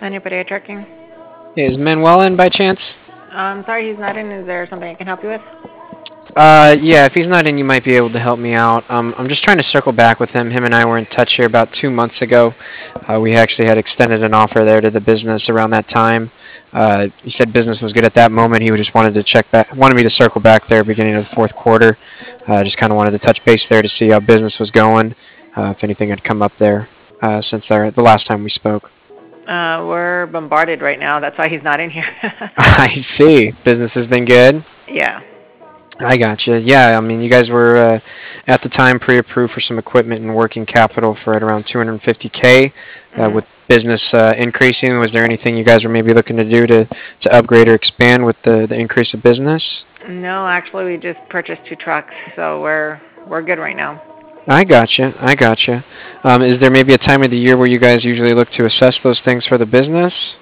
Anybody trucking? Is Manuel in by chance? Sorry, he's not in. Is there something I can help you with? Yeah, if he's not in, you might be able to help me out. I'm just trying to circle back with him. Him and I were in touch here about 2 months ago. We actually had extended an offer there to the business around that time. He said business was good at that moment. He just wanted to check back, wanted me to circle back there beginning of the fourth quarter. Just kind of wanted to touch base there to see how business was going, if anything had come up there since the last time we spoke. We're bombarded right now. That's why he's not in here. I see. Business has been good. Yeah. I gotcha. Yeah, I mean, you guys were at the time pre-approved for some equipment and working capital for at around 250K. Mhm. With business increasing, was there anything you guys were maybe looking to do to upgrade or expand with the increase of business? No, actually, we just purchased 2 trucks, so we're good right now. I gotcha. I gotcha. Is there maybe a time of the year where you guys usually look to assess those things for the business?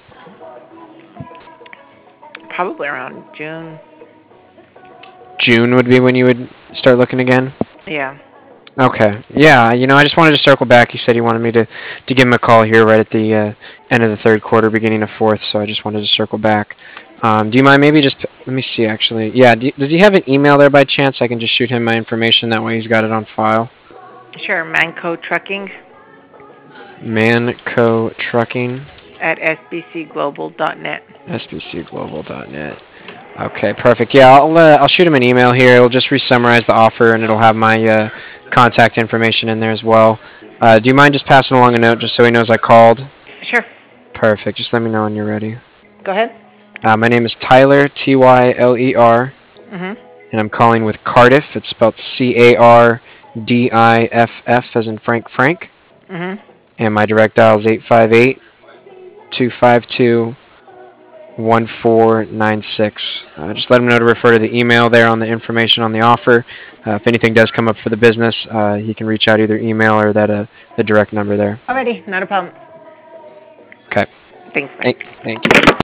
Probably around June. June would be when you would start looking again? Yeah. Okay. Yeah, I just wanted to circle back. He said he wanted me to give him a call here right at the end of the third quarter, beginning of fourth, so I just wanted to circle back. Do you mind maybe just, let me see actually. Yeah, does he have an email there by chance? I can just shoot him my information. That way he's got it on file. Sure. Manco Trucking Manco Trucking, at sbcglobal.net. sbcglobal.net. Okay, perfect. Yeah, I'll shoot him an email here. It'll just re-summarize the offer, and it'll have my contact information in there as well. Do you mind just passing along a note just so he knows I called? Sure. Perfect. Just let me know when you're ready. Go ahead. My name is Tyler, Tyler, Mhm. and I'm calling with Cardiff. It's spelled Cardiff, as in Frank. Mhm. And my direct dial is 858-252-1496. Just let him know to refer to the email there on the information on the offer. If anything does come up for the business, he can reach out either email or the direct number there. Alrighty, not a problem. Okay. Thanks. Bye. Thank you.